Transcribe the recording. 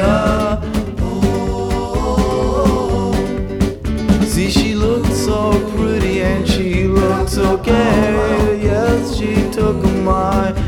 yeah. See, she looked so pretty and she looked so gay. Yes, she took my